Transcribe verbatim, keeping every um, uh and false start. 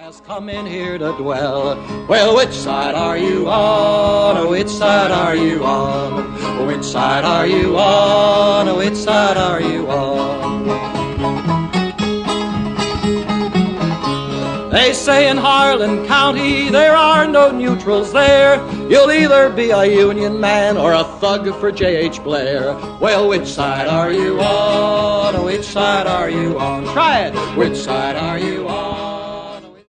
has come in here to dwell. Well, which side are you on? Which side are you on? Which side are you on? Which side are you on? They say in Harlan County there are no neutrals there. You'll either be a Union man or a thug for J H Blair. Well, which side are you on? Which side are you on? Try it. Which side are you